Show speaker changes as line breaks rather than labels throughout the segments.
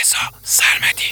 رضا سرمدی.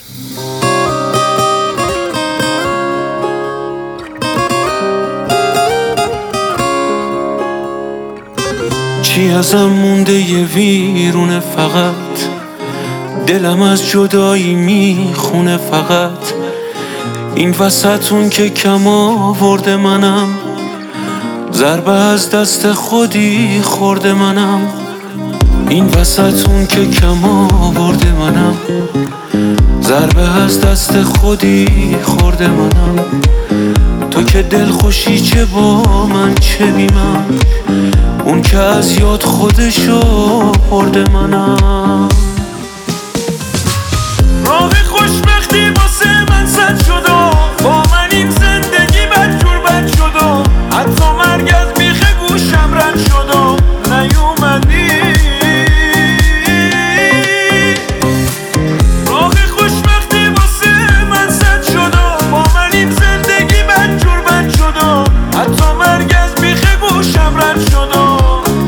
چی ازم مونده یه ویرونه، فقط دلم از جدایی میخونه، فقط این وسطون که کم آورده منم، ضربه از دست خودی خورده منم. این وسطون که کم آورده منم، ضربه از دست خودی خورده منم. تو که دل خوشی چه با من چه بی من، اون که از یاد خودشو برده منم.
راه خوشبختی واسه من سد شد و با من این زندگی بدجور بد شد و حتی مرگ از بیخ گوشم رد شد و نیومدی. راه خوشبختی واسه من سد شد و با من این زندگی بدجور بد شد و حتی مرگ از بیخ گوشم رد شد و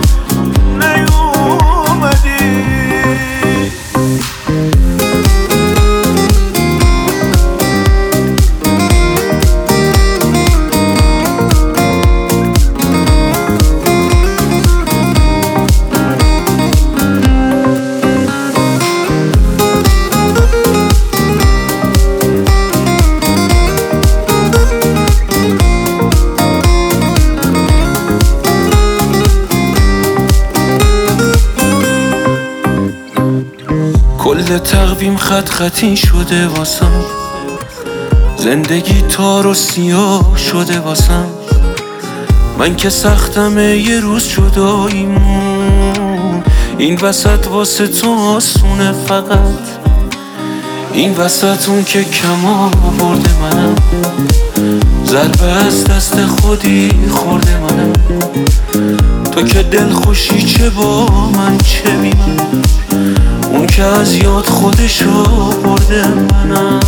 کل تقویم خط خطی شده واسم، زندگی تار و سیاه شده واسم. من که سختمه یه روز جداییمون، این وسط واسه تو آسونه، فقط این وسطون که کم آورده منم، ضربه از دست خودی خورده منم. تو که دل خوشی چه با من چه بی من، اون که از یاد خودشو برده منم.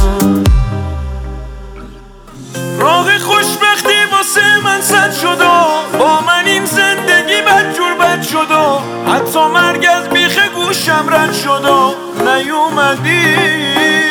راه خوشبختی واسه من سد شد و با من این زندگی بدجور بد شد و حتی مرگ از بیخ گوشم رد شد و نیومدی.